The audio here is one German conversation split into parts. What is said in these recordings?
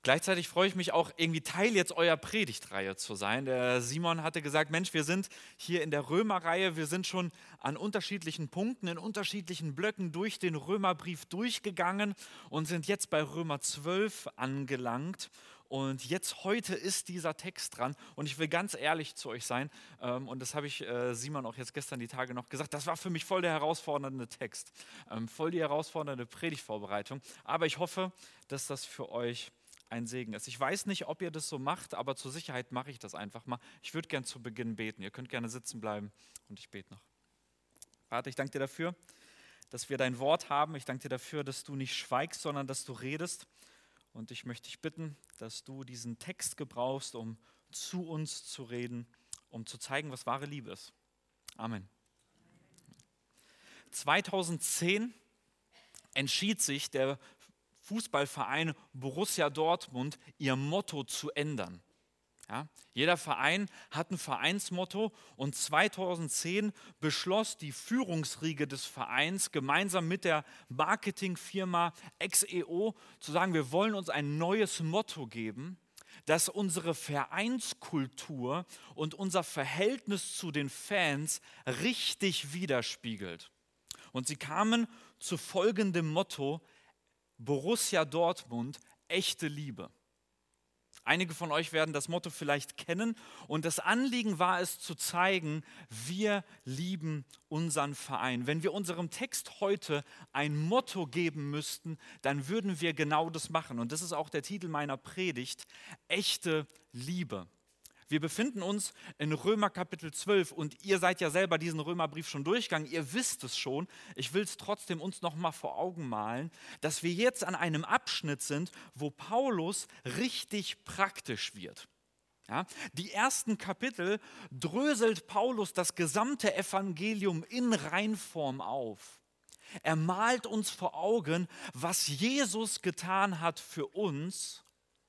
Gleichzeitig freue ich mich auch, irgendwie Teil jetzt eurer Predigtreihe zu sein. Der Simon hatte gesagt, Mensch, wir sind hier in der Römerreihe, wir sind schon an unterschiedlichen Punkten, in unterschiedlichen Blöcken durch den Römerbrief durchgegangen und sind jetzt bei Römer 12 angelangt. Und jetzt heute ist dieser Text dran und ich will ganz ehrlich zu euch sein, und das habe ich Simon auch jetzt gestern die Tage noch gesagt, das war für mich voll der herausfordernde Text, voll die herausfordernde Predigtvorbereitung, aber ich hoffe, dass das für euch ein Segen ist. Ich weiß nicht, ob ihr das so macht, aber zur Sicherheit mache ich das einfach mal. Ich würde gern zu Beginn beten. Ihr könnt gerne sitzen bleiben und ich bete noch. Vater, ich danke dir dafür, dass wir dein Wort haben. Ich danke dir dafür, dass du nicht schweigst, sondern dass du redest. Und ich möchte dich bitten, dass du diesen Text gebrauchst, um zu uns zu reden, um zu zeigen, was wahre Liebe ist. Amen. 2010 entschied sich der Fußballverein Borussia Dortmund, ihr Motto zu ändern. Ja, jeder Verein hat ein Vereinsmotto und 2010 beschloss die Führungsriege des Vereins gemeinsam mit der Marketingfirma XEO zu sagen, wir wollen uns ein neues Motto geben, das unsere Vereinskultur und unser Verhältnis zu den Fans richtig widerspiegelt. Und sie kamen zu folgendem Motto: Borussia Dortmund, echte Liebe. Einige von euch werden das Motto vielleicht kennen und das Anliegen war es zu zeigen, wir lieben unseren Verein. Wenn wir unserem Text heute ein Motto geben müssten, dann würden wir genau das machen. Und das ist auch der Titel meiner Predigt, echte Liebe. Wir befinden uns in Römer Kapitel 12 und ihr seid ja selber diesen Römerbrief schon durchgegangen, ihr wisst es schon. Ich will es trotzdem uns noch mal vor Augen malen, dass wir jetzt an einem Abschnitt sind, wo Paulus richtig praktisch wird. Ja, die ersten Kapitel dröselt Paulus das gesamte Evangelium in Reinform auf. Er malt uns vor Augen, was Jesus getan hat für uns.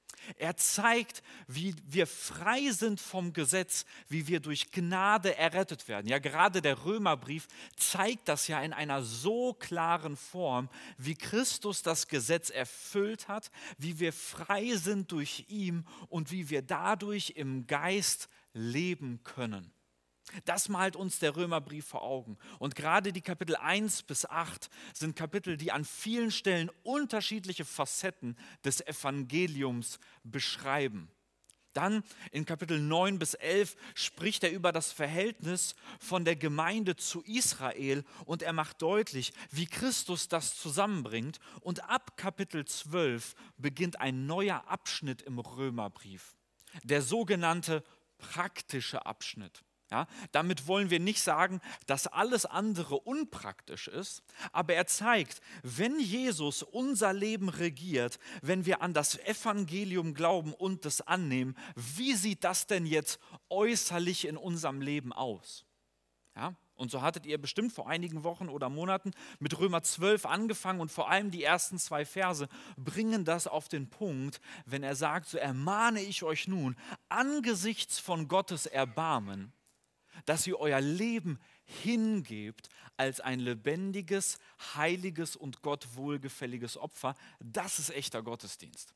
Er zeigt, wie wir frei sind vom Gesetz, wie wir durch Gnade errettet werden. Ja, gerade der Römerbrief zeigt das ja in einer so klaren Form, wie Christus das Gesetz erfüllt hat, wie wir frei sind durch ihn und wie wir dadurch im Geist leben können. Das malt uns der Römerbrief vor Augen. Und gerade die Kapitel 1 bis 8 sind Kapitel, die an vielen Stellen unterschiedliche Facetten des Evangeliums beschreiben. Dann in Kapitel 9 bis 11 spricht er über das Verhältnis von der Gemeinde zu Israel und er macht deutlich, wie Christus das zusammenbringt. Und ab Kapitel 12 beginnt ein neuer Abschnitt im Römerbrief, der sogenannte praktische Abschnitt. Ja, damit wollen wir nicht sagen, dass alles andere unpraktisch ist, aber er zeigt, wenn Jesus unser Leben regiert, wenn wir an das Evangelium glauben und es annehmen, wie sieht das denn jetzt äußerlich in unserem Leben aus? Ja, und so hattet ihr bestimmt vor einigen Wochen oder Monaten mit Römer 12 angefangen und vor allem die ersten 2 Verse bringen das auf den Punkt, wenn er sagt, so ermahne ich euch nun angesichts von Gottes Erbarmen, dass ihr euer Leben hingebt als ein lebendiges, heiliges und Gott wohlgefälliges Opfer. Das ist echter Gottesdienst.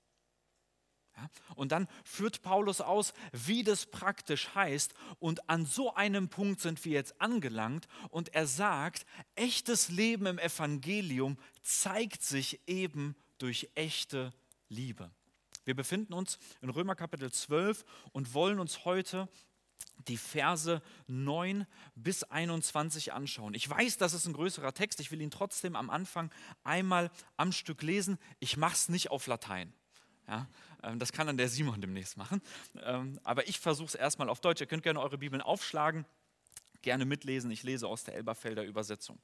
Ja? Und dann führt Paulus aus, wie das praktisch heißt. Und an so einem Punkt sind wir jetzt angelangt. Und er sagt, echtes Leben im Evangelium zeigt sich eben durch echte Liebe. Wir befinden uns in Römer Kapitel 12 und wollen uns heute die Verse 9 bis 21 anschauen. Ich weiß, das ist ein größerer Text, ich will ihn trotzdem am Anfang einmal am Stück lesen. Ich mache es nicht auf Latein. Ja, das kann dann der Simon demnächst machen. Aber ich versuche es erstmal auf Deutsch. Ihr könnt gerne eure Bibeln aufschlagen, gerne mitlesen. Ich lese aus der Elberfelder Übersetzung.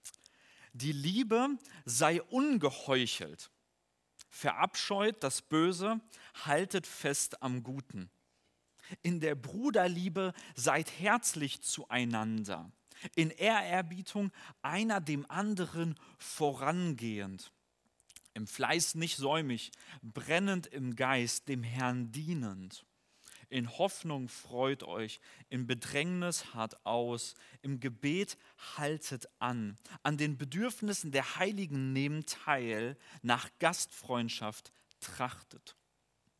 Die Liebe sei ungeheuchelt, verabscheut das Böse, haltet fest am Guten. In der Bruderliebe seid herzlich zueinander, in Ehrerbietung einer dem anderen vorangehend, im Fleiß nicht säumig, brennend im Geist, dem Herrn dienend. In Hoffnung freut euch, in Bedrängnis harrt aus, im Gebet haltet an den Bedürfnissen der Heiligen nehmt teil, nach Gastfreundschaft trachtet.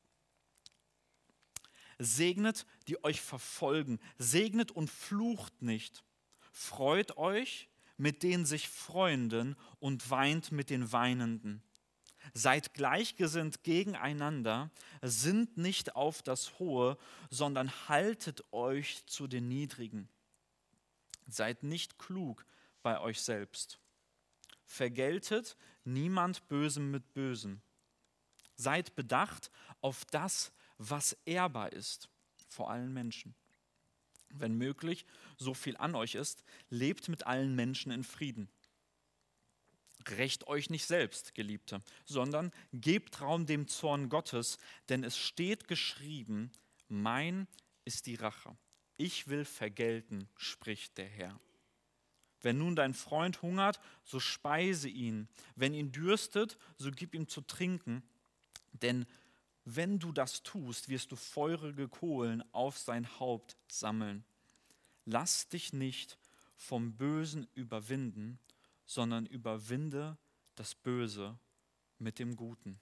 Segnet, die euch verfolgen. Segnet und flucht nicht. Freut euch mit den sich Freunden und weint mit den Weinenden. Seid gleichgesinnt gegeneinander, sinnt nicht auf das Hohe, sondern haltet euch zu den Niedrigen. Seid nicht klug bei euch selbst. Vergeltet niemand Bösem mit Bösem. Seid bedacht auf das, was ehrbar ist, vor allen Menschen. Wenn möglich, so viel an euch ist, lebt mit allen Menschen in Frieden. Rächt euch nicht selbst, Geliebte, sondern gebt Raum dem Zorn Gottes, denn es steht geschrieben, mein ist die Rache. Ich will vergelten, spricht der Herr. Wenn nun dein Freund hungert, so speise ihn. Wenn ihn dürstet, so gib ihm zu trinken. Denn wenn du das tust, wirst du feurige Kohlen auf sein Haupt sammeln. Lass dich nicht vom Bösen überwinden, sondern überwinde das Böse mit dem Guten.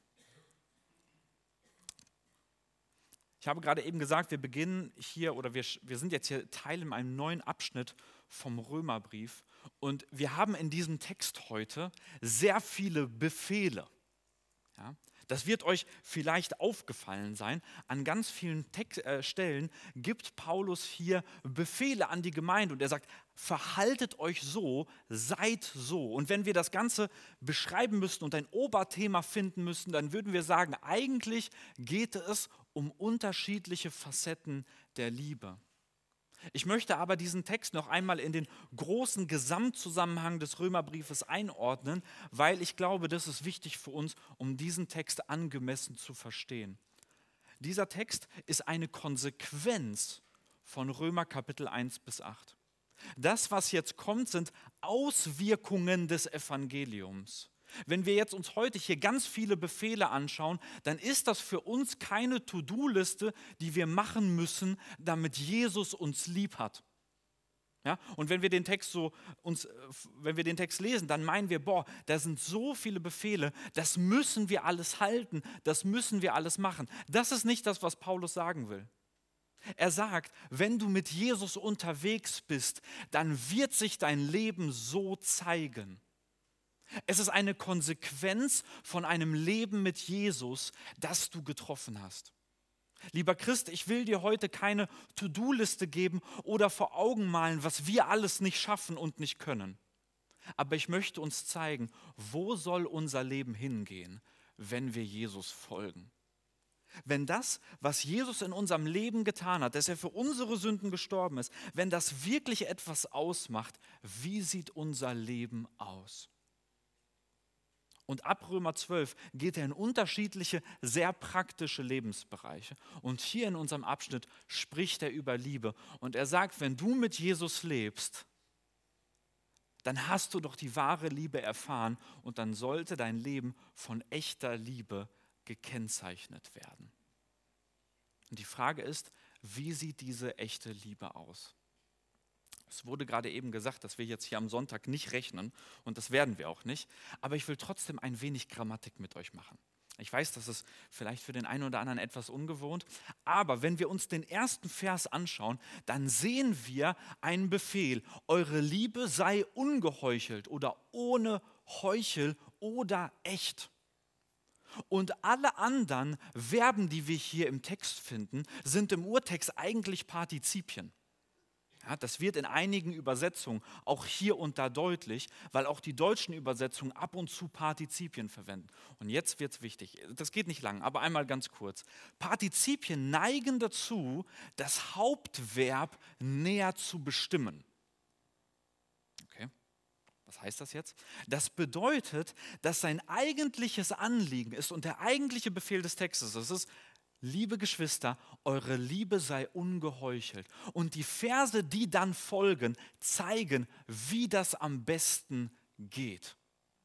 Ich habe gerade eben gesagt, wir beginnen hier oder wir sind jetzt hier Teil in einem neuen Abschnitt vom Römerbrief und wir haben in diesem Text heute sehr viele Befehle. Ja, das wird euch vielleicht aufgefallen sein. An ganz vielen Stellen gibt Paulus hier Befehle an die Gemeinde und er sagt, verhaltet euch so, seid so. Und wenn wir das Ganze beschreiben müssten und ein Oberthema finden müssten, dann würden wir sagen, eigentlich geht es um unterschiedliche Facetten der Liebe. Ich möchte aber diesen Text noch einmal in den großen Gesamtzusammenhang des Römerbriefes einordnen, weil ich glaube, das ist wichtig für uns, um diesen Text angemessen zu verstehen. Dieser Text ist eine Konsequenz von Römer Kapitel 1 bis 8. Das, was jetzt kommt, sind Auswirkungen des Evangeliums. Wenn wir jetzt uns heute hier ganz viele Befehle anschauen, dann ist das für uns keine To-Do-Liste, die wir machen müssen, damit Jesus uns lieb hat. Ja? Und wenn wir den Text lesen, dann meinen wir, da sind so viele Befehle, das müssen wir alles halten, das müssen wir alles machen. Das ist nicht das, was Paulus sagen will. Er sagt, wenn du mit Jesus unterwegs bist, dann wird sich dein Leben so zeigen. Es ist eine Konsequenz von einem Leben mit Jesus, das du getroffen hast. Lieber Christ, ich will dir heute keine To-Do-Liste geben oder vor Augen malen, was wir alles nicht schaffen und nicht können. Aber ich möchte uns zeigen, wo soll unser Leben hingehen, wenn wir Jesus folgen. Wenn das, was Jesus in unserem Leben getan hat, dass er für unsere Sünden gestorben ist, wenn das wirklich etwas ausmacht, wie sieht unser Leben aus? Und ab Römer 12 geht er in unterschiedliche, sehr praktische Lebensbereiche. Und hier in unserem Abschnitt spricht er über Liebe. Und er sagt, wenn du mit Jesus lebst, dann hast du doch die wahre Liebe erfahren und dann sollte dein Leben von echter Liebe gekennzeichnet werden. Und die Frage ist, wie sieht diese echte Liebe aus? Es wurde gerade eben gesagt, dass wir jetzt hier am Sonntag nicht rechnen und das werden wir auch nicht, aber ich will trotzdem ein wenig Grammatik mit euch machen. Ich weiß, das ist vielleicht für den einen oder anderen etwas ungewohnt, aber wenn wir uns den ersten Vers anschauen, dann sehen wir einen Befehl, eure Liebe sei ungeheuchelt oder ohne Heuchel oder echt. Und alle anderen Verben, die wir hier im Text finden, sind im Urtext eigentlich Partizipien. Ja, das wird in einigen Übersetzungen auch hier und da deutlich, weil auch die deutschen Übersetzungen ab und zu Partizipien verwenden. Und jetzt wird es wichtig, das geht nicht lang, aber einmal ganz kurz. Partizipien neigen dazu, das Hauptverb näher zu bestimmen. Okay, was heißt das jetzt? Das bedeutet, dass sein eigentliches Anliegen ist und der eigentliche Befehl des Textes ist, liebe Geschwister, eure Liebe sei ungeheuchelt. Und die Verse, die dann folgen, zeigen, wie das am besten geht.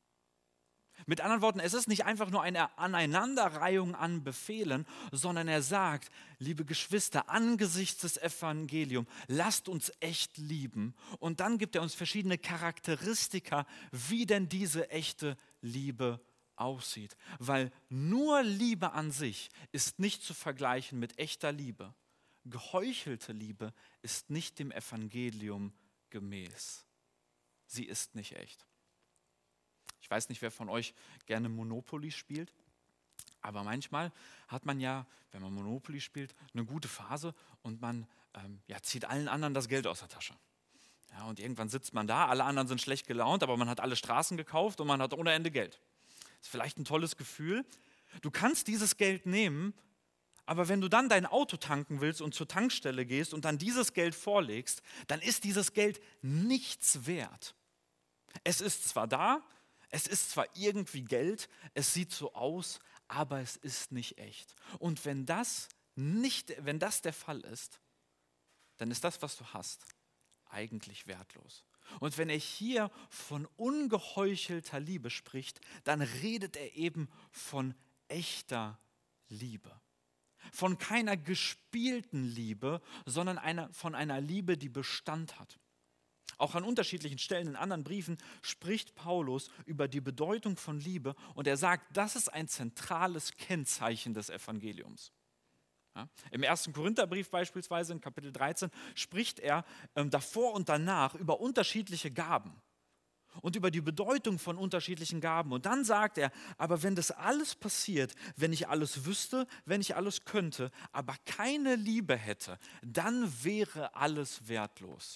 Mit anderen Worten, es ist nicht einfach nur eine Aneinanderreihung an Befehlen, sondern er sagt, liebe Geschwister, angesichts des Evangeliums, lasst uns echt lieben. Und dann gibt er uns verschiedene Charakteristika, wie denn diese echte Liebe aussieht. Weil nur Liebe an sich ist nicht zu vergleichen mit echter Liebe. Geheuchelte Liebe ist nicht dem Evangelium gemäß. Sie ist nicht echt. Ich weiß nicht, wer von euch gerne Monopoly spielt, aber manchmal hat man ja, wenn man Monopoly spielt, eine gute Phase und man zieht allen anderen das Geld aus der Tasche. Ja, und irgendwann sitzt man da, alle anderen sind schlecht gelaunt, aber man hat alle Straßen gekauft und man hat ohne Ende Geld. Das ist vielleicht ein tolles Gefühl. Du kannst dieses Geld nehmen, aber wenn du dann dein Auto tanken willst und zur Tankstelle gehst und dann dieses Geld vorlegst, dann ist dieses Geld nichts wert. Es ist zwar da, es ist zwar irgendwie Geld, es sieht so aus, aber es ist nicht echt. Und wenn das der Fall ist, dann ist das, was du hast, eigentlich wertlos. Und wenn er hier von ungeheuchelter Liebe spricht, dann redet er eben von echter Liebe. Von keiner gespielten Liebe, sondern von einer Liebe, die Bestand hat. Auch an unterschiedlichen Stellen in anderen Briefen spricht Paulus über die Bedeutung von Liebe und er sagt, das ist ein zentrales Kennzeichen des Evangeliums. Ja, im 1. Korintherbrief beispielsweise, in Kapitel 13, spricht er davor und danach über unterschiedliche Gaben und über die Bedeutung von unterschiedlichen Gaben. Und dann sagt er, aber wenn das alles passiert, wenn ich alles wüsste, wenn ich alles könnte, aber keine Liebe hätte, dann wäre alles wertlos.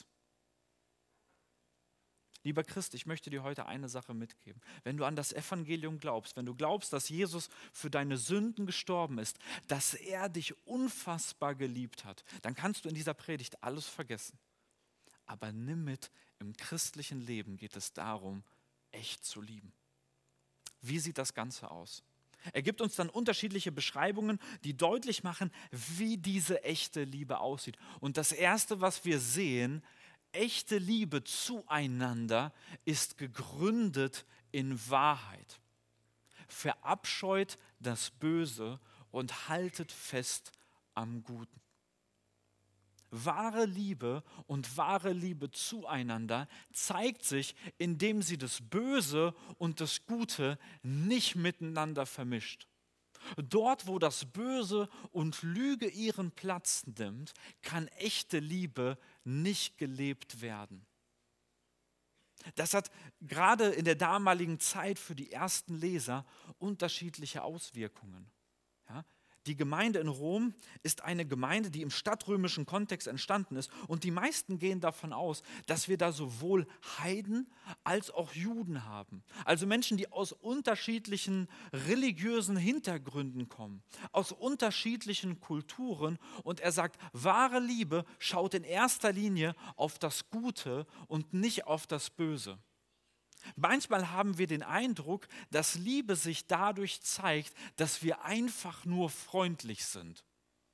Lieber Christ, ich möchte dir heute eine Sache mitgeben. Wenn du an das Evangelium glaubst, wenn du glaubst, dass Jesus für deine Sünden gestorben ist, dass er dich unfassbar geliebt hat, dann kannst du in dieser Predigt alles vergessen. Aber nimm mit, im christlichen Leben geht es darum, echt zu lieben. Wie sieht das Ganze aus? Er gibt uns dann unterschiedliche Beschreibungen, die deutlich machen, wie diese echte Liebe aussieht. Und das Erste, was wir sehen, echte Liebe zueinander ist gegründet in Wahrheit. Verabscheut das Böse und haltet fest am Guten. Wahre Liebe und wahre Liebe zueinander zeigt sich, indem sie das Böse und das Gute nicht miteinander vermischt. Dort, wo das Böse und Lüge ihren Platz nimmt, kann echte Liebe nicht gelebt werden. Das hat gerade in der damaligen Zeit für die ersten Leser unterschiedliche Auswirkungen. Ja? Die Gemeinde in Rom ist eine Gemeinde, die im stadtrömischen Kontext entstanden ist. Und die meisten gehen davon aus, dass wir da sowohl Heiden als auch Juden haben. Also Menschen, die aus unterschiedlichen religiösen Hintergründen kommen, aus unterschiedlichen Kulturen. Und er sagt, wahre Liebe schaut in erster Linie auf das Gute und nicht auf das Böse. Manchmal haben wir den Eindruck, dass Liebe sich dadurch zeigt, dass wir einfach nur freundlich sind.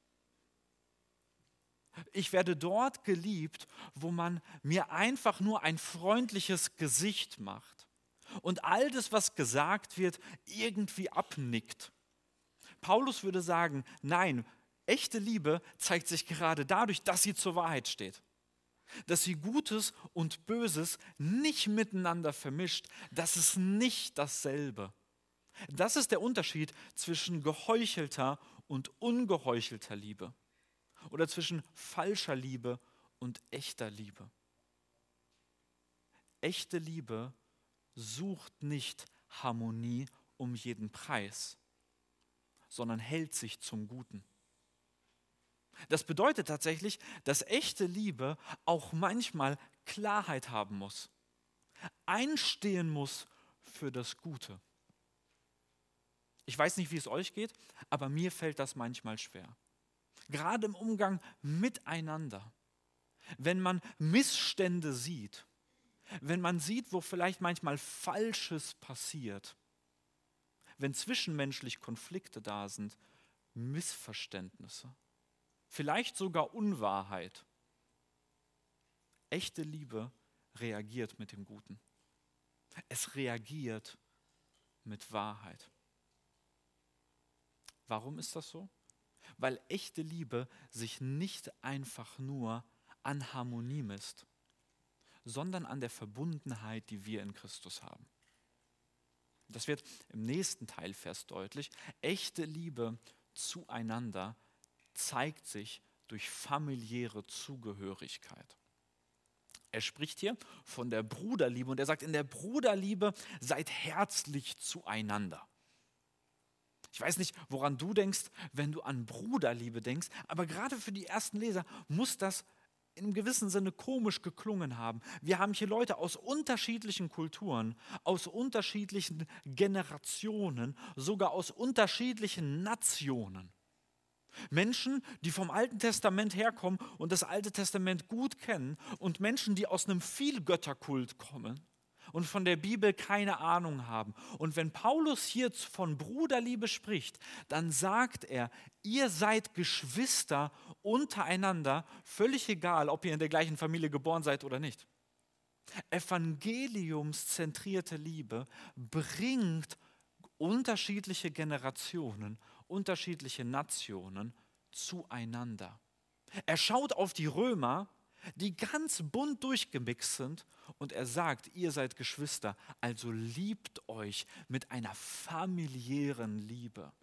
Ich werde dort geliebt, wo man mir einfach nur ein freundliches Gesicht macht und all das, was gesagt wird, irgendwie abnickt. Paulus würde sagen, nein, echte Liebe zeigt sich gerade dadurch, dass sie zur Wahrheit steht. Dass sie Gutes und Böses nicht miteinander vermischt, das ist nicht dasselbe. Das ist der Unterschied zwischen geheuchelter und ungeheuchelter Liebe oder zwischen falscher Liebe und echter Liebe. Echte Liebe sucht nicht Harmonie um jeden Preis, sondern hält sich zum Guten. Das bedeutet tatsächlich, dass echte Liebe auch manchmal Klarheit haben muss, einstehen muss für das Gute. Ich weiß nicht, wie es euch geht, aber mir fällt das manchmal schwer. Gerade im Umgang miteinander, wenn man Missstände sieht, wenn man sieht, wo vielleicht manchmal Falsches passiert, wenn zwischenmenschlich Konflikte da sind, Missverständnisse. Vielleicht sogar Unwahrheit. Echte Liebe reagiert mit dem Guten. Es reagiert mit Wahrheit. Warum ist das so? Weil echte Liebe sich nicht einfach nur an Harmonie misst, sondern an der Verbundenheit, die wir in Christus haben. Das wird im nächsten Teilvers deutlich. Echte Liebe zueinander zeigt sich durch familiäre Zugehörigkeit. Er spricht hier von der Bruderliebe und er sagt, in der Bruderliebe seid herzlich zueinander. Ich weiß nicht, woran du denkst, wenn du an Bruderliebe denkst, aber gerade für die ersten Leser muss das in einem gewissen Sinne komisch geklungen haben. Wir haben hier Leute aus unterschiedlichen Kulturen, aus unterschiedlichen Generationen, sogar aus unterschiedlichen Nationen. Menschen, die vom Alten Testament herkommen und das Alte Testament gut kennen und Menschen, die aus einem Vielgötterkult kommen und von der Bibel keine Ahnung haben. Und wenn Paulus hier von Bruderliebe spricht, dann sagt er, ihr seid Geschwister untereinander, völlig egal, ob ihr in der gleichen Familie geboren seid oder nicht. Evangeliumszentrierte Liebe bringt unterschiedliche Generationen, unterschiedliche Nationen zueinander. Er schaut auf die Römer, die ganz bunt durchgemixt sind, und er sagt, ihr seid Geschwister, also liebt euch mit einer familiären Liebe.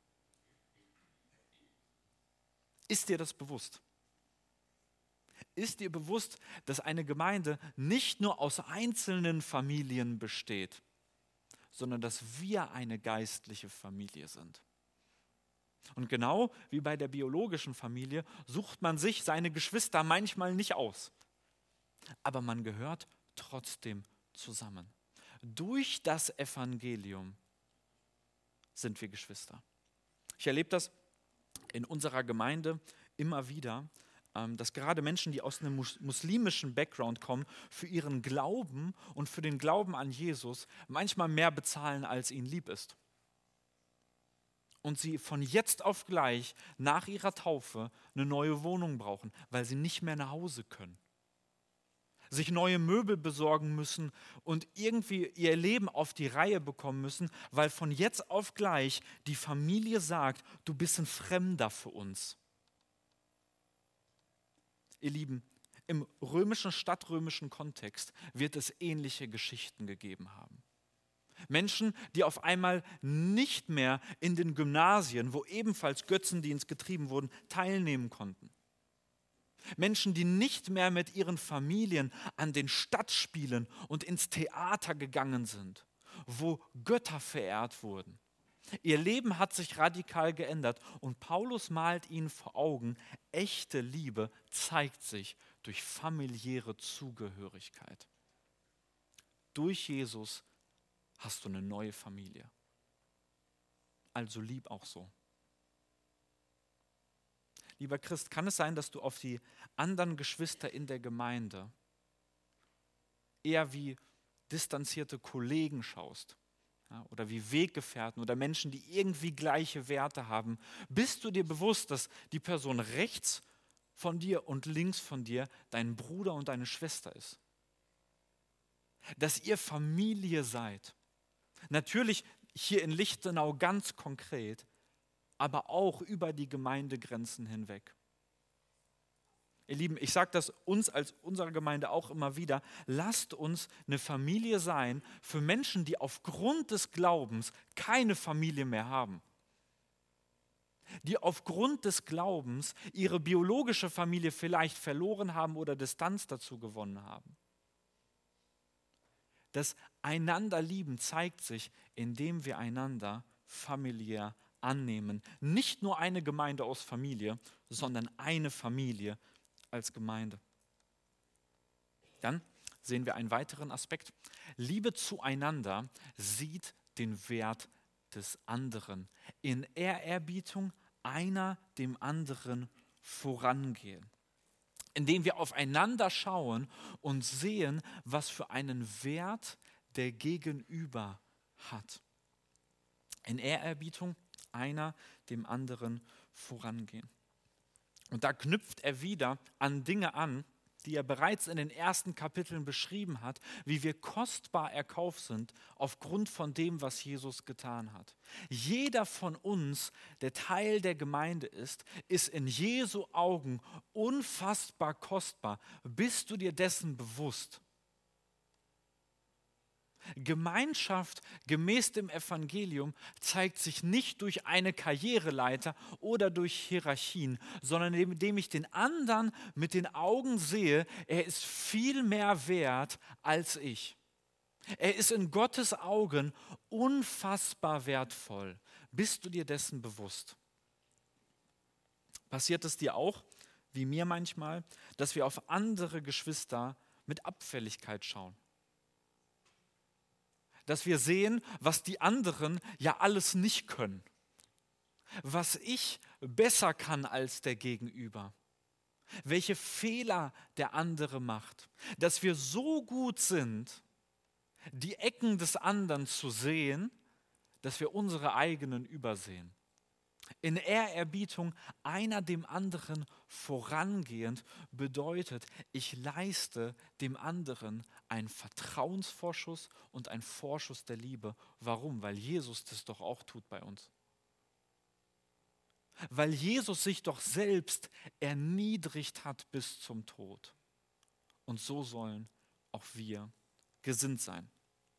Ist dir das bewusst? Ist dir bewusst, dass eine Gemeinde nicht nur aus einzelnen Familien besteht, sondern dass wir eine geistliche Familie sind? Und genau wie bei der biologischen Familie sucht man sich seine Geschwister manchmal nicht aus. Aber man gehört trotzdem zusammen. Durch das Evangelium sind wir Geschwister. Ich erlebe das in unserer Gemeinde immer wieder, dass gerade Menschen, die aus einem muslimischen Background kommen, für ihren Glauben und für den Glauben an Jesus manchmal mehr bezahlen, als ihnen lieb ist. Und sie von jetzt auf gleich nach ihrer Taufe eine neue Wohnung brauchen, weil sie nicht mehr nach Hause können. Sich neue Möbel besorgen müssen und irgendwie ihr Leben auf die Reihe bekommen müssen, weil von jetzt auf gleich die Familie sagt, du bist ein Fremder für uns. Ihr Lieben, im stadtrömischen Kontext wird es ähnliche Geschichten gegeben haben. Menschen, die auf einmal nicht mehr in den Gymnasien, wo ebenfalls Götzendienst getrieben wurden, teilnehmen konnten. Menschen, die nicht mehr mit ihren Familien an den Stadtspielen und ins Theater gegangen sind, wo Götter verehrt wurden. Ihr Leben hat sich radikal geändert und Paulus malt ihnen vor Augen, echte Liebe zeigt sich durch familiäre Zugehörigkeit. Durch Jesus hast du eine neue Familie. Also lieb auch so. Lieber Christ, kann es sein, dass du auf die anderen Geschwister in der Gemeinde eher wie distanzierte Kollegen schaust? Ja, oder wie Weggefährten oder Menschen, die irgendwie gleiche Werte haben? Bist du dir bewusst, dass die Person rechts von dir und links von dir dein Bruder und deine Schwester ist? Dass ihr Familie seid. Natürlich hier in Lichtenau ganz konkret, aber auch über die Gemeindegrenzen hinweg. Ihr Lieben, ich sage das uns als unserer Gemeinde auch immer wieder, lasst uns eine Familie sein für Menschen, die aufgrund des Glaubens keine Familie mehr haben. Die aufgrund des Glaubens ihre biologische Familie vielleicht verloren haben oder Distanz dazu gewonnen haben. Das Einander-Lieben zeigt sich, indem wir einander familiär annehmen. Nicht nur eine Gemeinde aus Familie, sondern eine Familie als Gemeinde. Dann sehen wir einen weiteren Aspekt. Liebe zueinander sieht den Wert des anderen. In Ehrerbietung einer dem anderen vorangehen. Indem wir aufeinander schauen und sehen, was für einen Wert der Gegenüber hat. In Ehrerbietung einer dem anderen vorangehen. Und da knüpft er wieder an Dinge an, die er bereits in den ersten Kapiteln beschrieben hat, wie wir kostbar erkauft sind aufgrund von dem, was Jesus getan hat. Jeder von uns, der Teil der Gemeinde ist in Jesu Augen unfassbar kostbar. Bist du dir dessen bewusst? Gemeinschaft gemäß dem Evangelium zeigt sich nicht durch eine Karriereleiter oder durch Hierarchien, sondern indem ich den anderen mit den Augen sehe, er ist viel mehr wert als ich. Er ist in Gottes Augen unfassbar wertvoll. Bist du dir dessen bewusst? Passiert es dir auch, wie mir manchmal, dass wir auf andere Geschwister mit Abfälligkeit schauen? Dass wir sehen, was die anderen ja alles nicht können. Was ich besser kann als der Gegenüber. Welche Fehler der andere macht. Dass wir so gut sind, die Ecken des anderen zu sehen, dass wir unsere eigenen übersehen. In Ehrerbietung einer dem anderen vorangehend bedeutet, ich leiste dem anderen einen Vertrauensvorschuss und einen Vorschuss der Liebe. Warum? Weil Jesus das doch auch tut bei uns. Weil Jesus sich doch selbst erniedrigt hat bis zum Tod. Und so sollen auch wir gesinnt sein.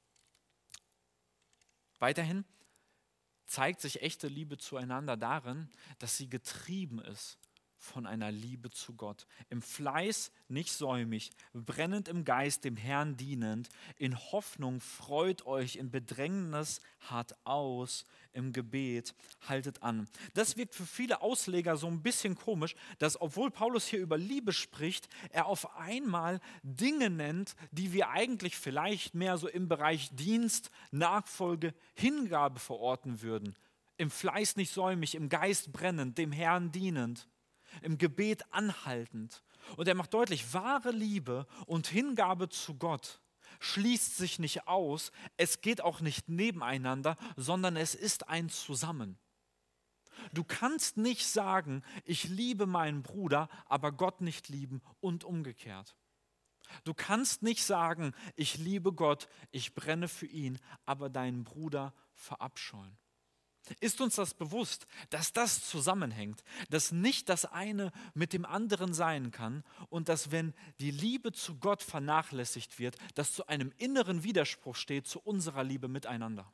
Weiterhin zeigt sich echte Liebe zueinander darin, dass sie getrieben ist von einer Liebe zu Gott. Im Fleiß nicht säumig, brennend im Geist dem Herrn dienend, in Hoffnung freut euch, in Bedrängnis hart aus, im Gebet haltet an. Das wirkt für viele Ausleger so ein bisschen komisch, dass obwohl Paulus hier über Liebe spricht, er auf einmal Dinge nennt, die wir eigentlich vielleicht mehr so im Bereich Dienst, Nachfolge, Hingabe verorten würden. Im Fleiß nicht säumig, im Geist brennend, dem Herrn dienend. Im Gebet anhaltend. Und er macht deutlich, wahre Liebe und Hingabe zu Gott schließt sich nicht aus, es geht auch nicht nebeneinander, sondern es ist ein Zusammen. Du kannst nicht sagen, ich liebe meinen Bruder, aber Gott nicht lieben und umgekehrt. Du kannst nicht sagen, ich liebe Gott, ich brenne für ihn, aber deinen Bruder verabscheuen. Ist uns das bewusst, dass das zusammenhängt, dass nicht das eine mit dem anderen sein kann und dass, wenn die Liebe zu Gott vernachlässigt wird, das zu einem inneren Widerspruch steht zu unserer Liebe miteinander?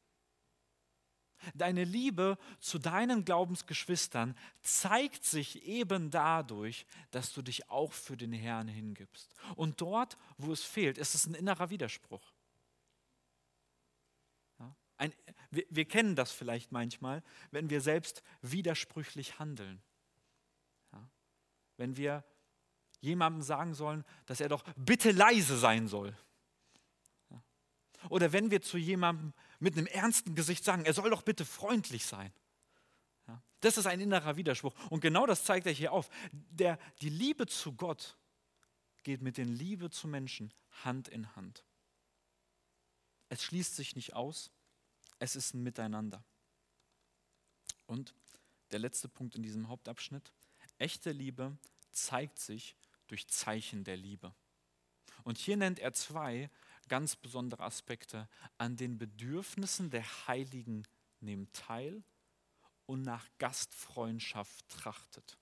Deine Liebe zu deinen Glaubensgeschwistern zeigt sich eben dadurch, dass du dich auch für den Herrn hingibst. Und dort, wo es fehlt, ist es ein innerer Widerspruch. Wir kennen das vielleicht manchmal, wenn wir selbst widersprüchlich handeln. Ja? Wenn wir jemandem sagen sollen, dass er doch bitte leise sein soll. Ja? Oder wenn wir zu jemandem mit einem ernsten Gesicht sagen, er soll doch bitte freundlich sein. Ja? Das ist ein innerer Widerspruch. Und genau das zeigt er hier auf. Die Liebe zu Gott geht mit der Liebe zu Menschen Hand in Hand. Es schließt sich nicht aus. Es ist ein Miteinander. Und der letzte Punkt in diesem Hauptabschnitt. Echte Liebe zeigt sich durch Zeichen der Liebe. Und hier nennt er 2 ganz besondere Aspekte. An den Bedürfnissen der Heiligen nehmt teil und nach Gastfreundschaft trachtet.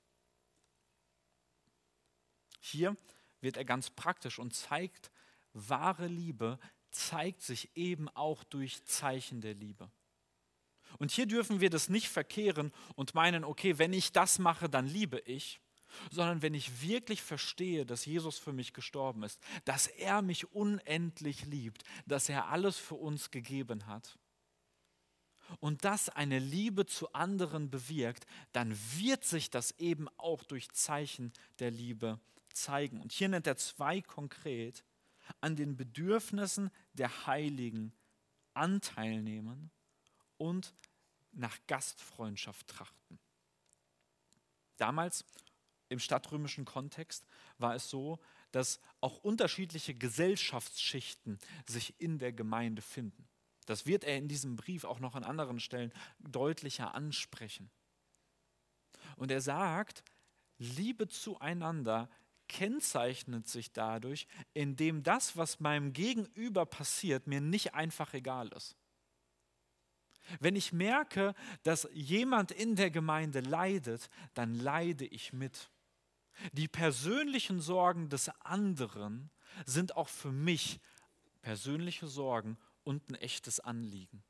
Hier wird er ganz praktisch und zeigt, wahre Liebe zeigt sich eben auch durch Zeichen der Liebe. Und hier dürfen wir das nicht verkehren und meinen, okay, wenn ich das mache, dann liebe ich, sondern wenn ich wirklich verstehe, dass Jesus für mich gestorben ist, dass er mich unendlich liebt, dass er alles für uns gegeben hat und das eine Liebe zu anderen bewirkt, dann wird sich das eben auch durch Zeichen der Liebe zeigen. Und hier nennt er 2 konkret: an den Bedürfnissen der Heiligen Anteil nehmen und nach Gastfreundschaft trachten. Damals im stadtrömischen Kontext war es so, dass auch unterschiedliche Gesellschaftsschichten sich in der Gemeinde finden. Das wird er in diesem Brief auch noch an anderen Stellen deutlicher ansprechen. Und er sagt, Liebe zueinander kennzeichnet sich dadurch, indem das, was meinem Gegenüber passiert, mir nicht einfach egal ist. Wenn ich merke, dass jemand in der Gemeinde leidet, dann leide ich mit. Die persönlichen Sorgen des anderen sind auch für mich persönliche Sorgen und ein echtes Anliegen.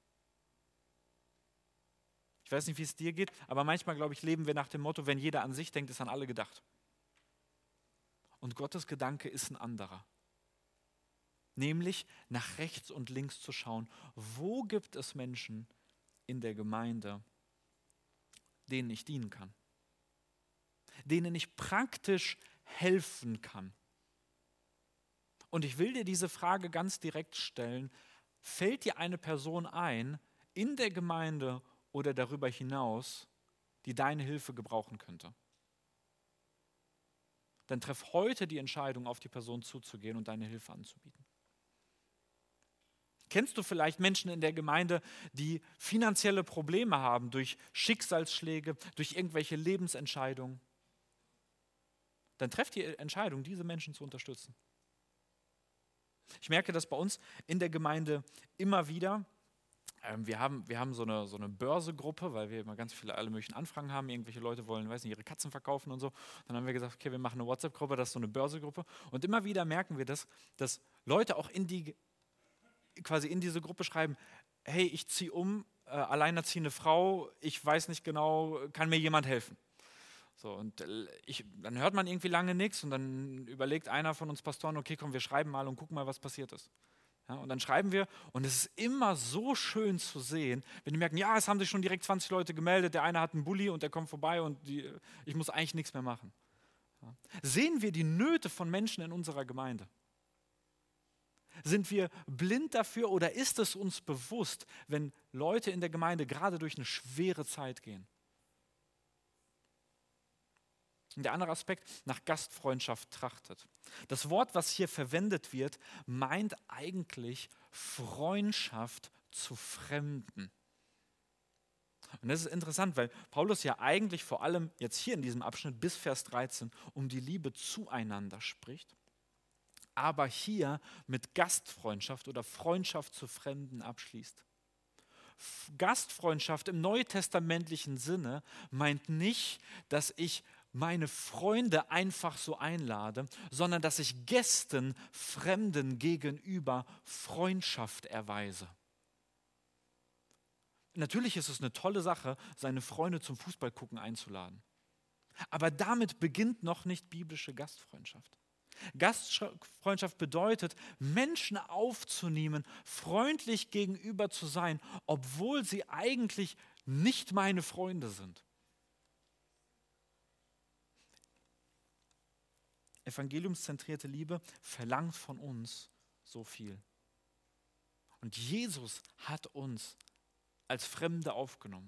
Ich weiß nicht, wie es dir geht, aber manchmal, glaube ich, leben wir nach dem Motto, wenn jeder an sich denkt, ist an alle gedacht. Und Gottes Gedanke ist ein anderer. Nämlich nach rechts und links zu schauen, wo gibt es Menschen in der Gemeinde, denen ich dienen kann, denen ich praktisch helfen kann. Und ich will dir diese Frage ganz direkt stellen, fällt dir eine Person ein, in der Gemeinde oder darüber hinaus, die deine Hilfe gebrauchen könnte? Dann treff heute die Entscheidung, auf die Person zuzugehen und deine Hilfe anzubieten. Kennst du vielleicht Menschen in der Gemeinde, die finanzielle Probleme haben durch Schicksalsschläge, durch irgendwelche Lebensentscheidungen? Dann treff die Entscheidung, diese Menschen zu unterstützen. Ich merke das bei uns in der Gemeinde immer wieder. Wir haben so eine Börsegruppe, weil wir immer ganz viele, alle möglichen Anfragen haben. Irgendwelche Leute wollen, weiß nicht, ihre Katzen verkaufen und so. Dann haben wir gesagt, okay, wir machen eine WhatsApp-Gruppe, das ist so eine Börsegruppe. Und immer wieder merken wir das, dass Leute auch quasi in diese Gruppe schreiben, hey, ich ziehe um, alleinerziehende Frau, ich weiß nicht genau, kann mir jemand helfen? So, und dann hört man irgendwie lange nichts und dann überlegt einer von uns Pastoren, okay, komm, wir schreiben mal und gucken mal, was passiert ist. Ja, und dann schreiben wir und es ist immer so schön zu sehen, wenn die merken, ja, es haben sich schon direkt 20 Leute gemeldet, der eine hat einen Bulli und der kommt vorbei und ich muss eigentlich nichts mehr machen. Ja. Sehen wir die Nöte von Menschen in unserer Gemeinde? Sind wir blind dafür oder ist es uns bewusst, wenn Leute in der Gemeinde gerade durch eine schwere Zeit gehen? Und der andere Aspekt, nach Gastfreundschaft trachtet. Das Wort, was hier verwendet wird, meint eigentlich Freundschaft zu Fremden. Und das ist interessant, weil Paulus ja eigentlich vor allem jetzt hier in diesem Abschnitt bis Vers 13 um die Liebe zueinander spricht, aber hier mit Gastfreundschaft oder Freundschaft zu Fremden abschließt. Gastfreundschaft im neutestamentlichen Sinne meint nicht, dass ich meine Freunde einfach so einlade, sondern dass ich Gästen, Fremden gegenüber Freundschaft erweise. Natürlich ist es eine tolle Sache, seine Freunde zum Fußballgucken einzuladen. Aber damit beginnt noch nicht biblische Gastfreundschaft. Gastfreundschaft bedeutet, Menschen aufzunehmen, freundlich gegenüber zu sein, obwohl sie eigentlich nicht meine Freunde sind. Evangeliumszentrierte Liebe verlangt von uns so viel. Und Jesus hat uns als Fremde aufgenommen.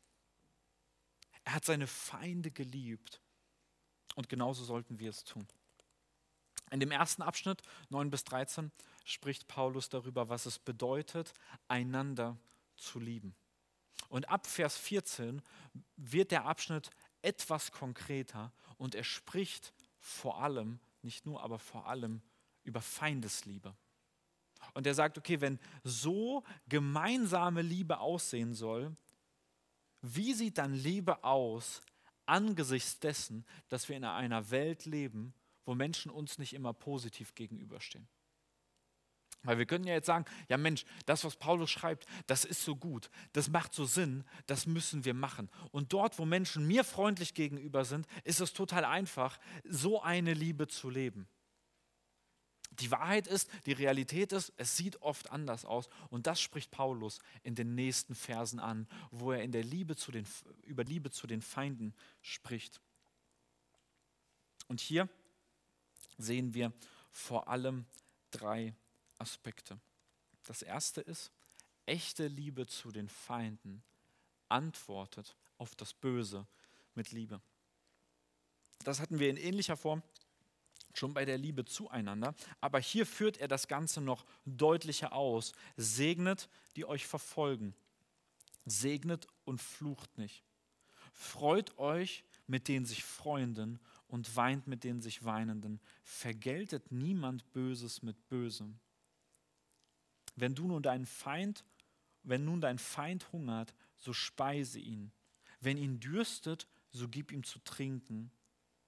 Er hat seine Feinde geliebt. Und genauso sollten wir es tun. In dem ersten Abschnitt, 9 bis 13, spricht Paulus darüber, was es bedeutet, einander zu lieben. Und ab Vers 14 wird der Abschnitt etwas konkreter und er spricht vor allem, nicht nur, aber vor allem über Feindesliebe. Und er sagt, okay, wenn so gemeinsame Liebe aussehen soll, wie sieht dann Liebe aus angesichts dessen, dass wir in einer Welt leben, wo Menschen uns nicht immer positiv gegenüberstehen? Weil wir können ja jetzt sagen, ja Mensch, das, was Paulus schreibt, das ist so gut, das macht so Sinn, das müssen wir machen. Und dort, wo Menschen mir freundlich gegenüber sind, ist es total einfach, so eine Liebe zu leben. Die Wahrheit ist, die Realität ist, es sieht oft anders aus. Und das spricht Paulus in den nächsten Versen an, wo er über Liebe zu den Feinden spricht. Und hier sehen wir vor allem 3 Aspekte. Das erste ist, echte Liebe zu den Feinden antwortet auf das Böse mit Liebe. Das hatten wir in ähnlicher Form schon bei der Liebe zueinander, aber hier führt er das Ganze noch deutlicher aus. Segnet, die euch verfolgen. Segnet und flucht nicht. Freut euch mit den sich Freunden und weint mit den sich Weinenden. Vergeltet niemand Böses mit Bösem. Wenn nun dein Feind hungert, so speise ihn. Wenn ihn dürstet, so gib ihm zu trinken.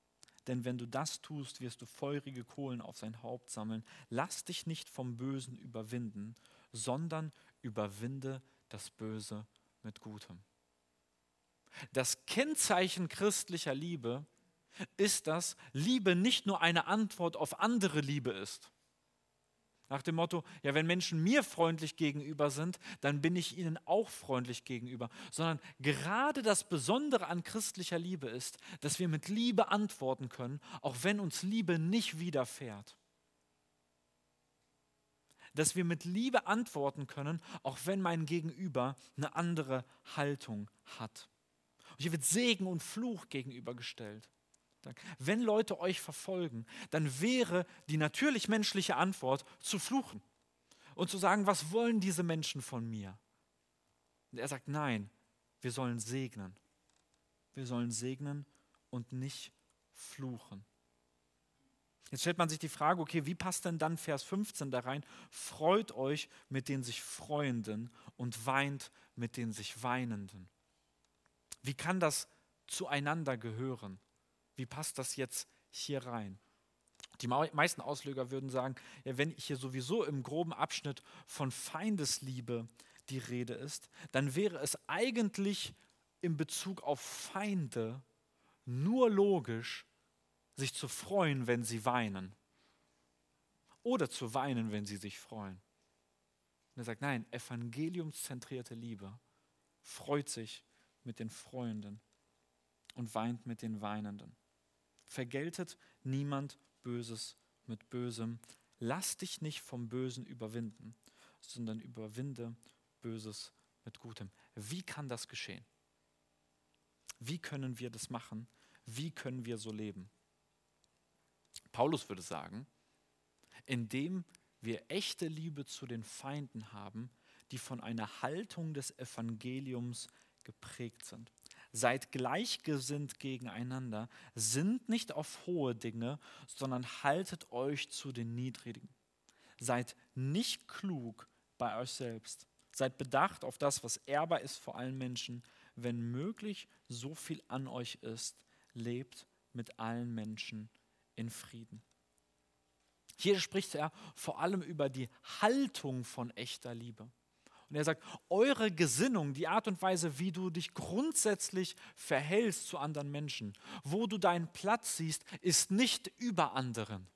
denn wenn du das tust, wirst du feurige Kohlen auf sein Haupt sammeln. Lass dich nicht vom Bösen überwinden, sondern überwinde das Böse mit Gutem. Das Kennzeichen christlicher Liebe ist, dass Liebe nicht nur eine Antwort auf andere Liebe ist. Nach dem Motto, ja, wenn Menschen mir freundlich gegenüber sind, dann bin ich ihnen auch freundlich gegenüber. Sondern gerade das Besondere an christlicher Liebe ist, dass wir mit Liebe antworten können, auch wenn uns Liebe nicht widerfährt. Dass wir mit Liebe antworten können, auch wenn mein Gegenüber eine andere Haltung hat. Und hier wird Segen und Fluch gegenübergestellt. Wenn Leute euch verfolgen, dann wäre die natürlich menschliche Antwort zu fluchen und zu sagen, was wollen diese Menschen von mir? Und er sagt, nein, wir sollen segnen. Wir sollen segnen und nicht fluchen. Jetzt stellt man sich die Frage, okay, wie passt denn dann Vers 15 da rein? Freut euch mit den sich Freuenden und weint mit den sich Weinenden. Wie kann das zueinander gehören? Wie passt das jetzt hier rein? Die meisten Ausleger würden sagen, ja, wenn hier sowieso im groben Abschnitt von Feindesliebe die Rede ist, dann wäre es eigentlich in Bezug auf Feinde nur logisch, sich zu freuen, wenn sie weinen. Oder zu weinen, wenn sie sich freuen. Und er sagt, nein, evangeliumszentrierte Liebe freut sich mit den Freuenden und weint mit den Weinenden. Vergeltet niemand Böses mit Bösem. Lass dich nicht vom Bösen überwinden, sondern überwinde Böses mit Gutem. Wie kann das geschehen? Wie können wir das machen? Wie können wir so leben? Paulus würde sagen, indem wir echte Liebe zu den Feinden haben, die von einer Haltung des Evangeliums geprägt sind. Seid gleichgesinnt gegeneinander, sinnt nicht auf hohe Dinge, sondern haltet euch zu den Niedrigen. Seid nicht klug bei euch selbst. Seid bedacht auf das, was ehrbar ist vor allen Menschen. Wenn möglich, so viel an euch ist, lebt mit allen Menschen in Frieden. Hier spricht er vor allem über die Haltung von echter Liebe. Und er sagt, eure Gesinnung, die Art und Weise, wie du dich grundsätzlich verhältst zu anderen Menschen, wo du deinen Platz siehst, ist nicht über anderen.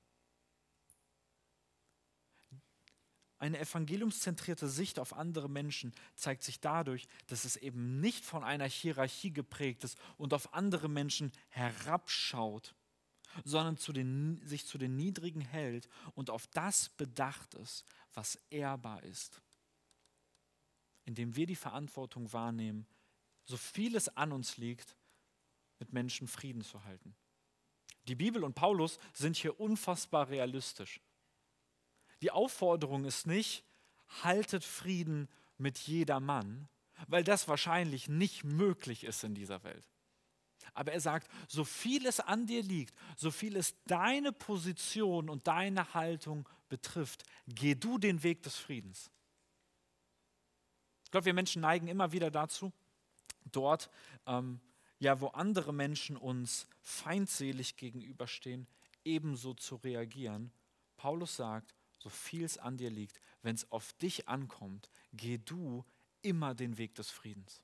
Eine evangeliumszentrierte Sicht auf andere Menschen zeigt sich dadurch, dass es eben nicht von einer Hierarchie geprägt ist und auf andere Menschen herabschaut, sondern sich zu den Niedrigen hält und auf das bedacht ist, was ehrbar ist. Indem wir die Verantwortung wahrnehmen, so viel es an uns liegt, mit Menschen Frieden zu halten. Die Bibel und Paulus sind hier unfassbar realistisch. Die Aufforderung ist nicht, haltet Frieden mit jedermann, weil das wahrscheinlich nicht möglich ist in dieser Welt. Aber er sagt, so viel es an dir liegt, so viel es deine Position und deine Haltung betrifft, geh du den Weg des Friedens. Ich glaube, wir Menschen neigen immer wieder dazu, dort, wo andere Menschen uns feindselig gegenüberstehen, ebenso zu reagieren. Paulus sagt, so viel es an dir liegt, wenn es auf dich ankommt, geh du immer den Weg des Friedens.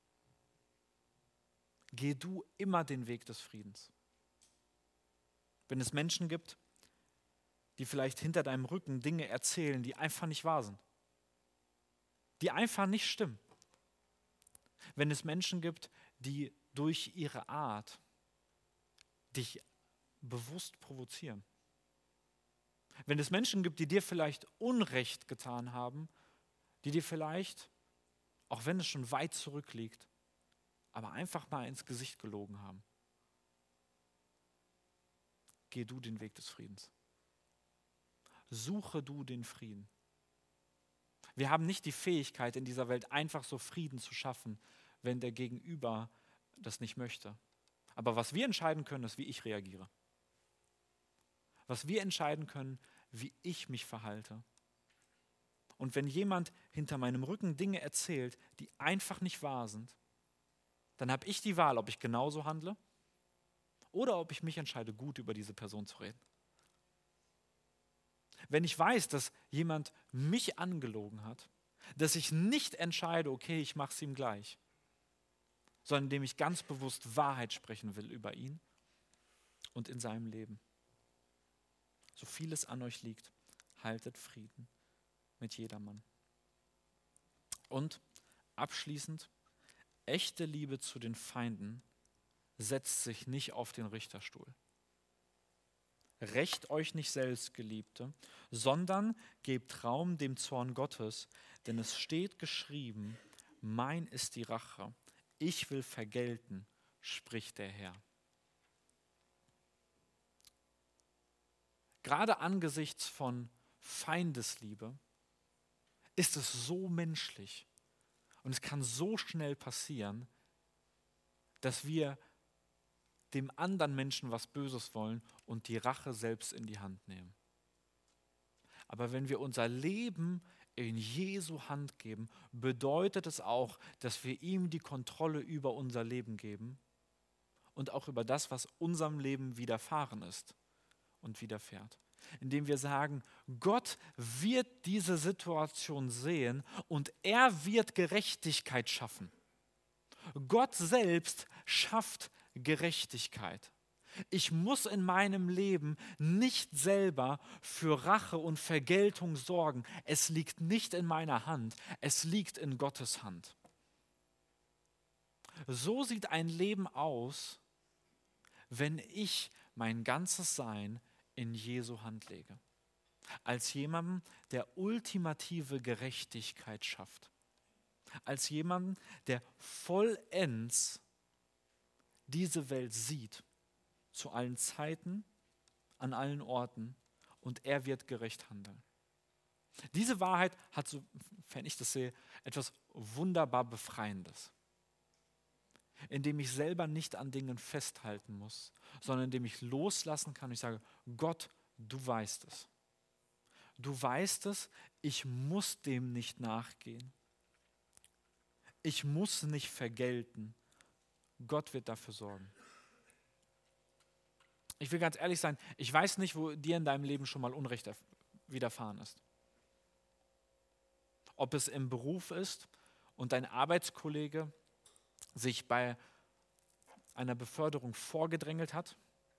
Geh du immer den Weg des Friedens. Wenn es Menschen gibt, die vielleicht hinter deinem Rücken Dinge erzählen, die einfach nicht wahr sind, die einfach nicht stimmen. Wenn es Menschen gibt, die durch ihre Art dich bewusst provozieren. Wenn es Menschen gibt, die dir vielleicht Unrecht getan haben, die dir vielleicht, auch wenn es schon weit zurückliegt, aber einfach mal ins Gesicht gelogen haben. Geh du den Weg des Friedens. Suche du den Frieden. Wir haben nicht die Fähigkeit, in dieser Welt einfach so Frieden zu schaffen, wenn der Gegenüber das nicht möchte. Aber was wir entscheiden können, ist, wie ich reagiere. Was wir entscheiden können, wie ich mich verhalte. Und wenn jemand hinter meinem Rücken Dinge erzählt, die einfach nicht wahr sind, dann habe ich die Wahl, ob ich genauso handle oder ob ich mich entscheide, gut über diese Person zu reden. Wenn ich weiß, dass jemand mich angelogen hat, dass ich nicht entscheide, okay, ich mache es ihm gleich, sondern indem ich ganz bewusst Wahrheit sprechen will über ihn und in seinem Leben. So viel es an euch liegt, haltet Frieden mit jedermann. Und abschließend, echte Liebe zu den Feinden setzt sich nicht auf den Richterstuhl. Rächt euch nicht selbst, Geliebte, sondern gebt Raum dem Zorn Gottes, denn es steht geschrieben, mein ist die Rache, ich will vergelten, spricht der Herr. Gerade angesichts von Feindesliebe ist es so menschlich und es kann so schnell passieren, dass wir dem anderen Menschen was Böses wollen und die Rache selbst in die Hand nehmen. Aber wenn wir unser Leben in Jesu Hand geben, bedeutet es auch, dass wir ihm die Kontrolle über unser Leben geben und auch über das, was unserem Leben widerfahren ist und widerfährt. Indem wir sagen, Gott wird diese Situation sehen und er wird Gerechtigkeit schaffen. Gott selbst schafft Gerechtigkeit. Ich muss in meinem Leben nicht selber für Rache und Vergeltung sorgen. Es liegt nicht in meiner Hand, es liegt in Gottes Hand. So sieht ein Leben aus, wenn ich mein ganzes Sein in Jesu Hand lege. Als jemandem, der ultimative Gerechtigkeit schafft. Als jemandem, der vollends diese Welt sieht, zu allen Zeiten, an allen Orten, und er wird gerecht handeln. Diese Wahrheit hat, so wenn ich das sehe, etwas wunderbar Befreiendes. Indem ich selber nicht an Dingen festhalten muss, sondern indem ich loslassen kann und ich sage, Gott, du weißt es. Du weißt es, ich muss dem nicht nachgehen. Ich muss nicht vergelten. Gott wird dafür sorgen. Ich will ganz ehrlich sein, ich weiß nicht, wo dir in deinem Leben schon mal Unrecht widerfahren ist. Ob es im Beruf ist und dein Arbeitskollege sich bei einer Beförderung vorgedrängelt hat.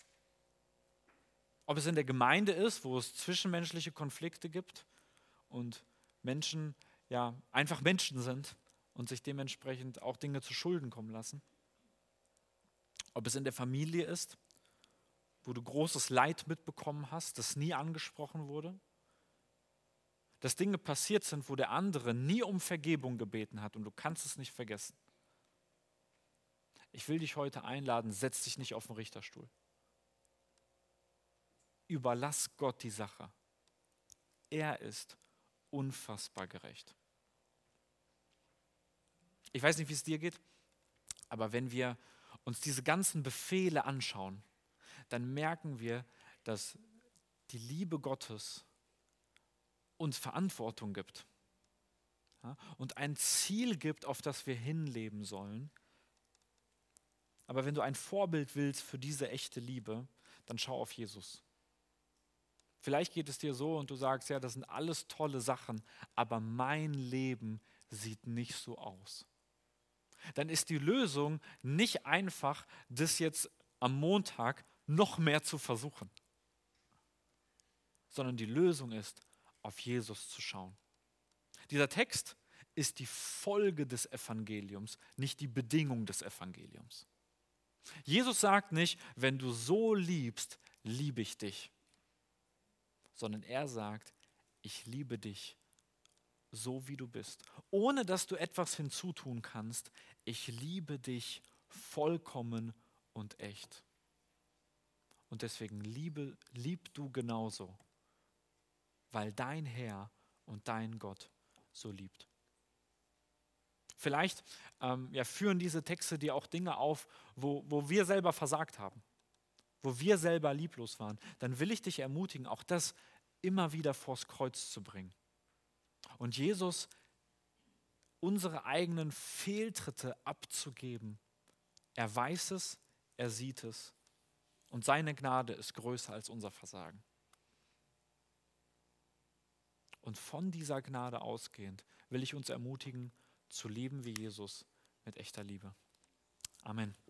Ob es in der Gemeinde ist, wo es zwischenmenschliche Konflikte gibt und Menschen ja einfach Menschen sind und sich dementsprechend auch Dinge zu Schulden kommen lassen. Ob es in der Familie ist, wo du großes Leid mitbekommen hast, das nie angesprochen wurde. Dass Dinge passiert sind, wo der andere nie um Vergebung gebeten hat und du kannst es nicht vergessen. Ich will dich heute einladen, setz dich nicht auf den Richterstuhl. Überlass Gott die Sache. Er ist unfassbar gerecht. Ich weiß nicht, wie es dir geht, aber wenn wir uns diese ganzen Befehle anschauen, dann merken wir, dass die Liebe Gottes uns Verantwortung gibt, ja, und ein Ziel gibt, auf das wir hinleben sollen. Aber wenn du ein Vorbild willst für diese echte Liebe, dann schau auf Jesus. Vielleicht geht es dir so und du sagst, ja, das sind alles tolle Sachen, aber mein Leben sieht nicht so aus. Dann ist die Lösung nicht einfach, das jetzt am Montag noch mehr zu versuchen, sondern die Lösung ist, auf Jesus zu schauen. Dieser Text ist die Folge des Evangeliums, nicht die Bedingung des Evangeliums. Jesus sagt nicht, wenn du so liebst, liebe ich dich, sondern er sagt, ich liebe dich so, wie du bist, ohne dass du etwas hinzutun kannst. Ich liebe dich vollkommen und echt. Und deswegen lieb du genauso, weil dein Herr und dein Gott so liebt. Vielleicht führen diese Texte dir auch Dinge auf, wo wir selber versagt haben, wo wir selber lieblos waren. Dann will ich dich ermutigen, auch das immer wieder vors Kreuz zu bringen. Und Jesus unsere eigenen Fehltritte abzugeben. Er weiß es, er sieht es Und seine Gnade ist größer als unser Versagen. Und von dieser Gnade ausgehend will ich uns ermutigen, zu leben wie Jesus mit echter Liebe. Amen.